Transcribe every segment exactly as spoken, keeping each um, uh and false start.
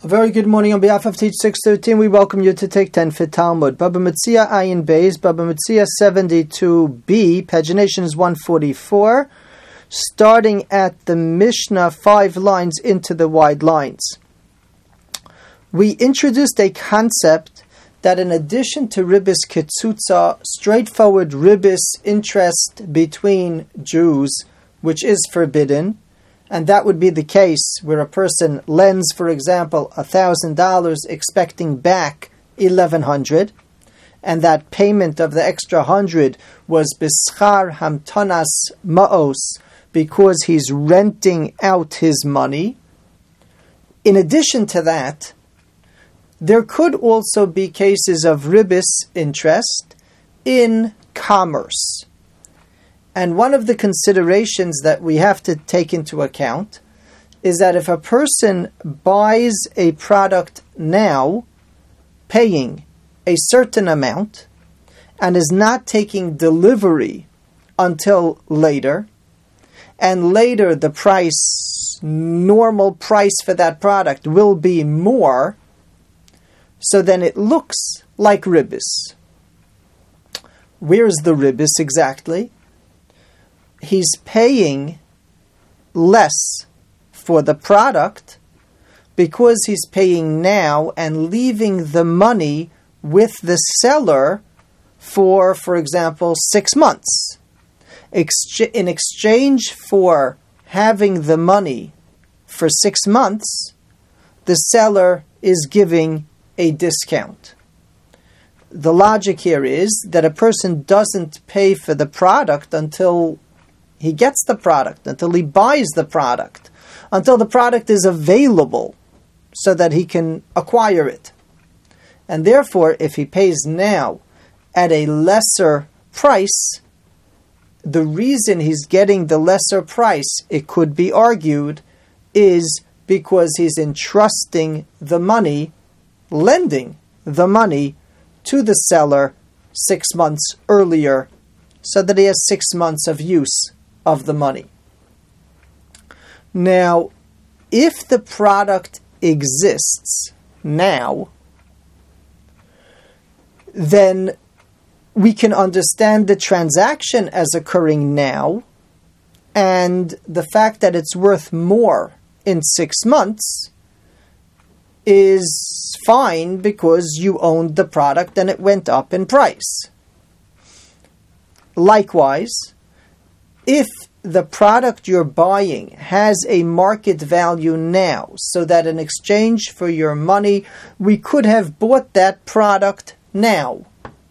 A very good morning on behalf of Teach six thirteen. We welcome you to take ten for Talmud. Baba Metzia Ayin Beis, Baba Metzia seventy-two b, pagination is one forty-four, starting at the Mishnah, five lines into the wide lines. We introduced a concept that in addition to ribis ketzutza, straightforward ribis interest between Jews, which is forbidden, and that would be the case where a person lends, for example, one thousand dollars expecting back eleven hundred dollars, and that payment of the extra one hundred was bischar hamtanas ma'os, because he's renting out his money. In addition to that, there could also be cases of ribis interest in commerce. And one of the considerations that we have to take into account is that if a person buys a product now, paying a certain amount, and is not taking delivery until later, and later the price, normal price for that product will be more, so then it looks like ribis. Where's the ribis exactly? He's paying less for the product because he's paying now and leaving the money with the seller for, for example, six months. Exch- in exchange for having the money for six months, the seller is giving a discount. The logic here is that a person doesn't pay for the product until he gets the product, until he buys the product, until the product is available so that he can acquire it. And therefore, if he pays now at a lesser price, the reason he's getting the lesser price, it could be argued, is because he's entrusting the money, lending the money to the seller six months earlier, so that he has six months of use of the money. Now, if the product exists now, then we can understand the transaction as occurring now, and the fact that it's worth more in six months is fine because you owned the product and it went up in price. Likewise, if the product you're buying has a market value now, so that in exchange for your money, we could have bought that product now,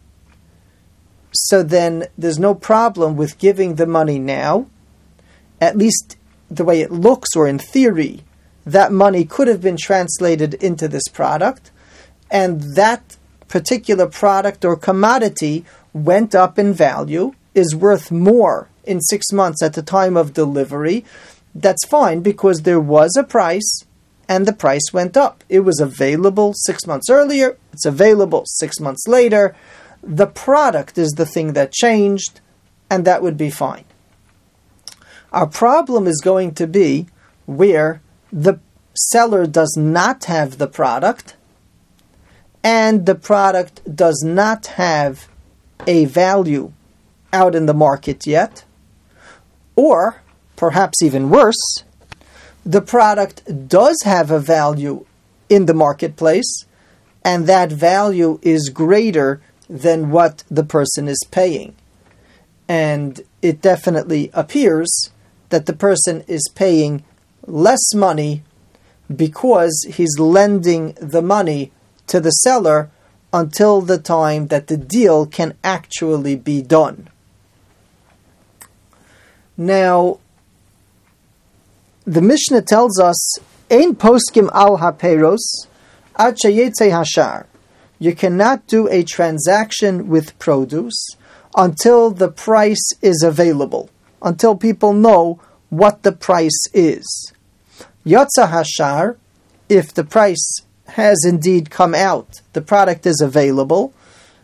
so then there's no problem with giving the money now. At least the way it looks, or in theory, that money could have been translated into this product, and that particular product or commodity went up in value, is worth more in six months at the time of delivery. That's fine because there was a price and the price went up. It was available six months earlier, it's available six months later. The product is the thing that changed, and that would be fine. Our problem is going to be where the seller does not have the product and the product does not have a value out in the market yet, or perhaps even worse, the product does have a value in the marketplace and that value is greater than what the person is paying. And it definitely appears that the person is paying less money because he's lending the money to the seller until the time that the deal can actually be done. Now, the Mishnah tells us, Ein poskim al haperos ad sheyetze hashar. You cannot do a transaction with produce until the price is available, until people know what the price is. Yotza hashar, if the price has indeed come out, the product is available.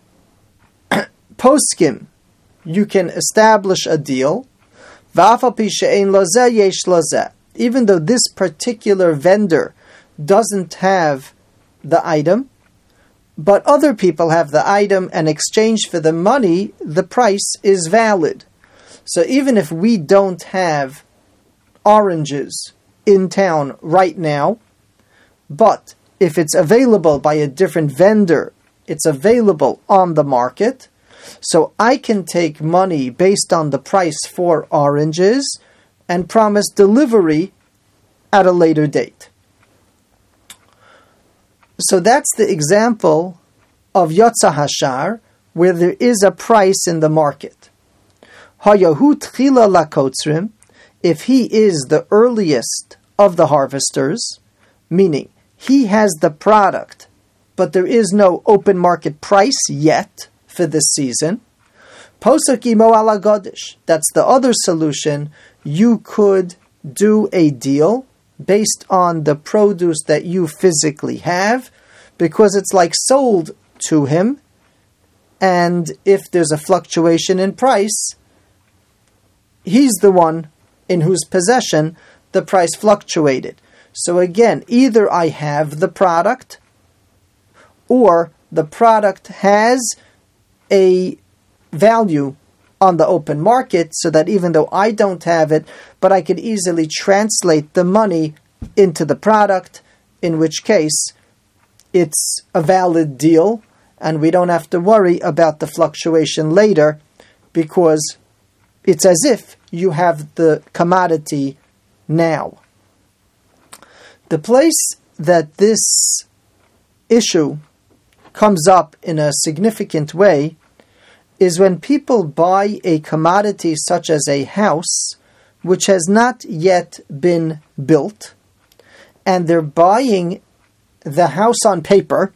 Poskim, you can establish a deal. Even though this particular vendor doesn't have the item, but other people have the item, and exchange for the money, the price is valid. So even if we don't have oranges in town right now, but if it's available by a different vendor, it's available on the market, so I can take money based on the price for oranges and promise delivery at a later date. So that's the example of Yotza Hashar, where there is a price in the market. Hayahu Tchila Lakotzrim, if he is the earliest of the harvesters, meaning he has the product, but there is no open market price yet for this season, Posek imo ala godish, that's the other solution. You could do a deal based on the produce that you physically have, because it's like sold to him, and if there's a fluctuation in price, he's the one in whose possession the price fluctuated. So again, either I have the product, or the product has a value on the open market, so that even though I don't have it, but I could easily translate the money into the product, in which case it's a valid deal, and we don't have to worry about the fluctuation later, because it's as if you have the commodity now. The place that this issue comes up in a significant way is when people buy a commodity such as a house, which has not yet been built, and they're buying the house on paper,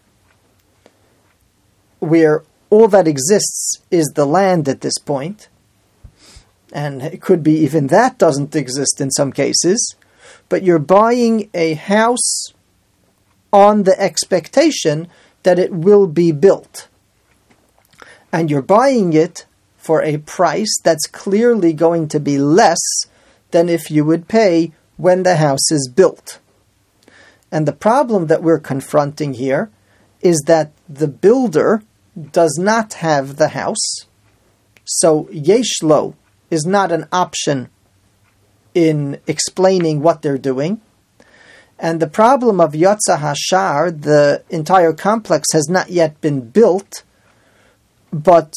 where all that exists is the land at this point, and it could be even that doesn't exist in some cases, but you're buying a house on the expectation that it will be built. And you're buying it for a price that's clearly going to be less than if you would pay when the house is built. And the problem that we're confronting here is that the builder does not have the house, so yeshlo is not an option in explaining what they're doing. And the problem of Yotza Hashar, the entire complex has not yet been built, but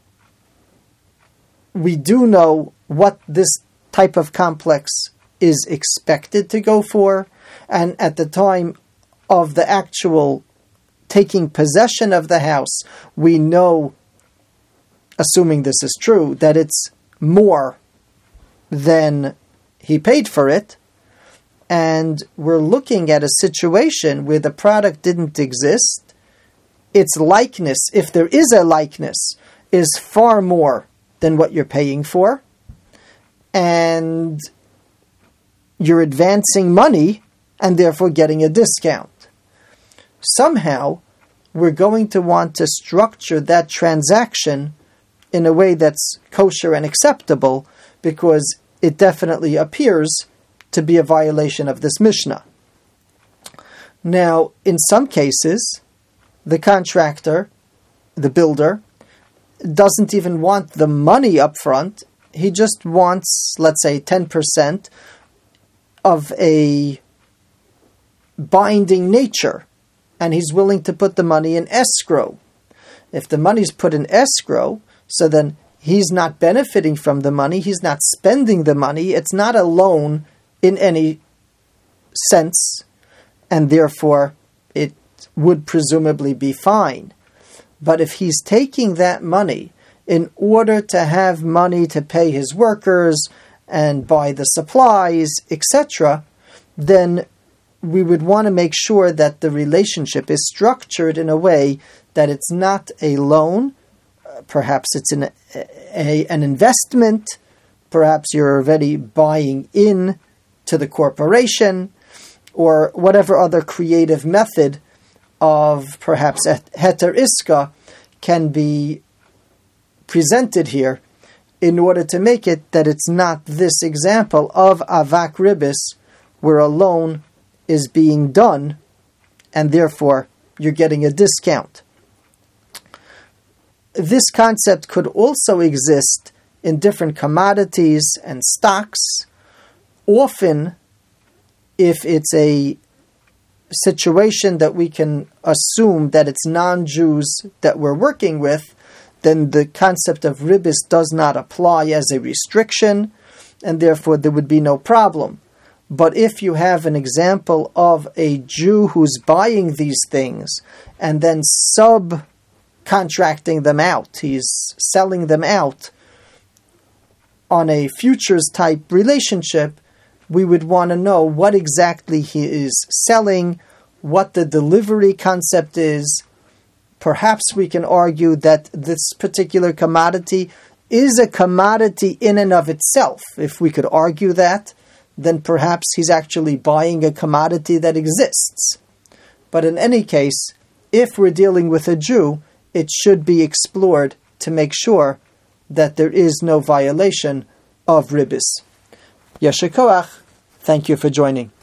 we do know what this type of complex is expected to go for, and at the time of the actual taking possession of the house, we know, assuming this is true, that it's more than he paid for it, and we're looking at a situation where the product didn't exist. Its likeness, if there is a likeness, is far more than what you're paying for, and you're advancing money and therefore getting a discount. Somehow, we're going to want to structure that transaction in a way that's kosher and acceptable, because it definitely appears to be a violation of this Mishnah. Now, in some cases, the contractor, the builder, doesn't even want the money up front. He just wants, let's say, ten percent of a binding nature, and he's willing to put the money in escrow. If the money's put in escrow, so then he's not benefiting from the money, he's not spending the money, it's not a loan in any sense, and therefore it would presumably be fine. But if he's taking that money in order to have money to pay his workers and buy the supplies, et cetera, then we would want to make sure that the relationship is structured in a way that it's not a loan, uh, perhaps it's an, a, an investment, perhaps you're already buying in to the corporation, or whatever other creative method of perhaps heter iska can be presented here in order to make it that it's not this example of avak ribis, where a loan is being done, and therefore you're getting a discount. This concept could also exist in different commodities and stocks. Often, if it's a situation that we can assume that it's non-Jews that we're working with, then the concept of ribis does not apply as a restriction, and therefore there would be no problem. But if you have an example of a Jew who's buying these things and then subcontracting them out, he's selling them out on a futures type relationship, we would want to know what exactly he is selling, what the delivery concept is. Perhaps we can argue that this particular commodity is a commodity in and of itself. If we could argue that, then perhaps he's actually buying a commodity that exists. But in any case, if we're dealing with a Jew, it should be explored to make sure that there is no violation of ribis. Yesher koach. Thank you for joining.